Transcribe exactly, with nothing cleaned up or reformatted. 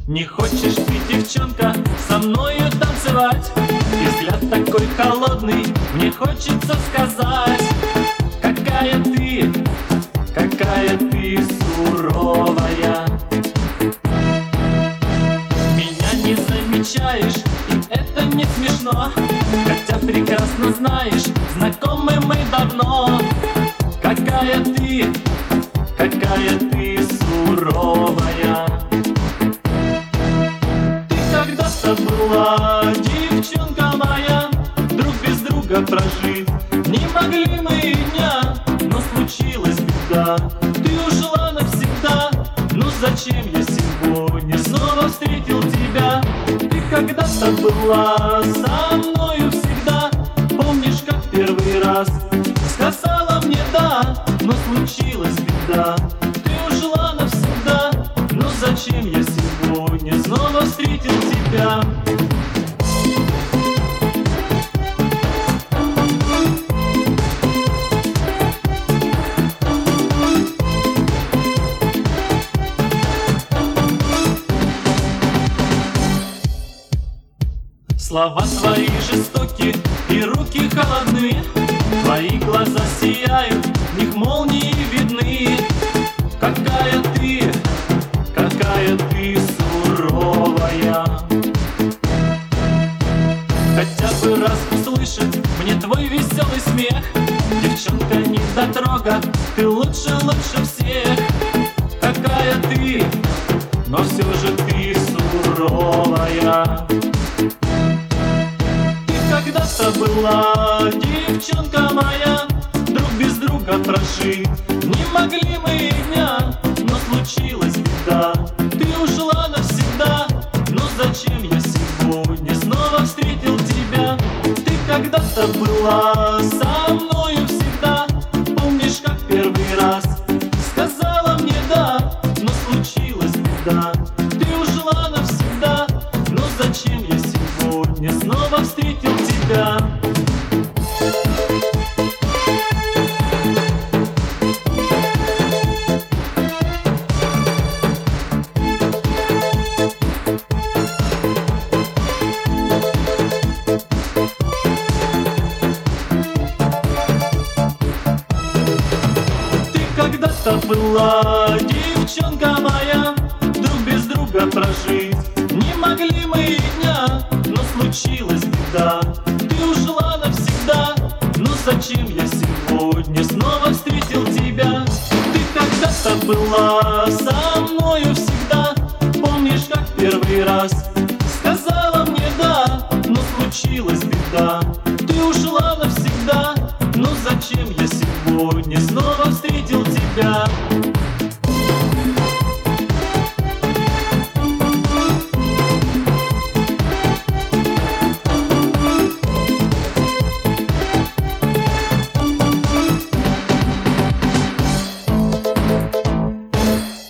Не хочешь ты, девчонка, со мною танцевать? И взгляд такой холодный, мне хочется сказать: какая ты, какая ты суровая. Меня не замечаешь, и это не смешно, хотя прекрасно знаешь, знакомы мы давно. Какая ты, какая ты суровая. Ты когда-то была, девчонка моя, друг без друга прожить не могли мы и дня, но случилась беда, ты ушла навсегда. Ну зачем я сегодня снова встретил тебя? Ты когда-то была со мною всегда, помнишь, как первый раз сказала мне да, но случилась беда, ты ушла навсегда. Ну зачем я сегодня снова встретил тебя? Слова твои жестоки и руки холодны, твои глаза сияют, в них молнии видны. Какая ты, какая ты суровая. Хотя бы раз услышать мне твой веселый смех, девчонка недотрога, ты лучше, лучше всех. Какая ты, но все же ты суровая. Когда-то была, девчонка моя, друг без друга прожить не могли мы и дня, но случилась беда, ты ушла навсегда. Ну зачем я сегодня снова встретил тебя? Ты когда-то была со мною всегда, помнишь, как первый раз сказала мне да, но случилась беда, ты ушла навсегда. Ну зачем я сегодня снова встретил тебя? Ты когда-то была, девчонка моя, друг без друга прожить не могли мы и дня, но случилась беда, ты ушла навсегда. Ну зачем я сегодня снова встретил тебя? Ты когда-то была со мною всегда, помнишь, как первый раз